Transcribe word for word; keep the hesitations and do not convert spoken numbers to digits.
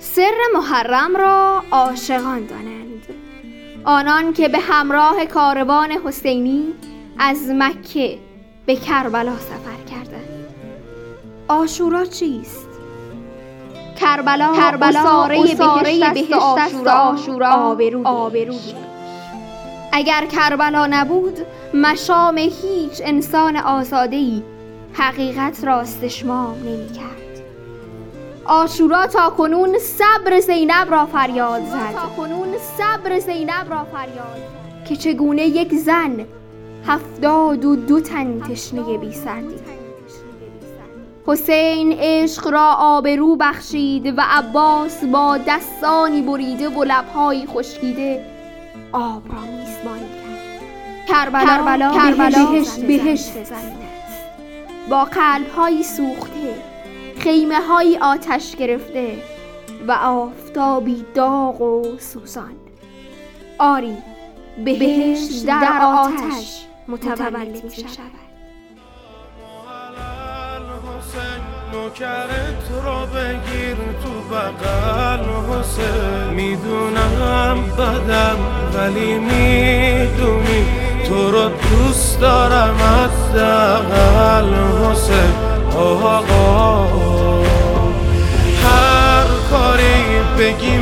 سر محرم را عاشقان دانند، آنان که به همراه کاروان حسینی از مکه به کربلا سفر کردند. عاشورا چیست؟ کربلا کربلا اساره بهشت است، عاشورا آبرویی. اگر کربلا نبود، مشام هیچ انسان آزاده‌ای حقیقت را استشمام نمی‌کرد. عاشورا تا کنون صبر زینب را فریاد زد تا کنون صبر زینب را فریاد که چگونه یک زن هفتاد و دو تن تشنه بی سردی. حسین عشق را آبرو بخشید و عباس با دستانی بریده و لب‌هایی خشکیده آب را میزبانی کرد. کربلا کربلا, کربلا بهشت, بهشت زمین است، با قلب‌هایی سوخته، خیمه‌هایی آتش گرفته و آفتابی داغ و سوزان. آری، بهشت در آتش متولد می‌شود. نوکرت رو بگیر تو بغل حسین، میدونم بدم ولی میدونی تو رو دوست دارم حداقل حسین. آقا هر کاری بگی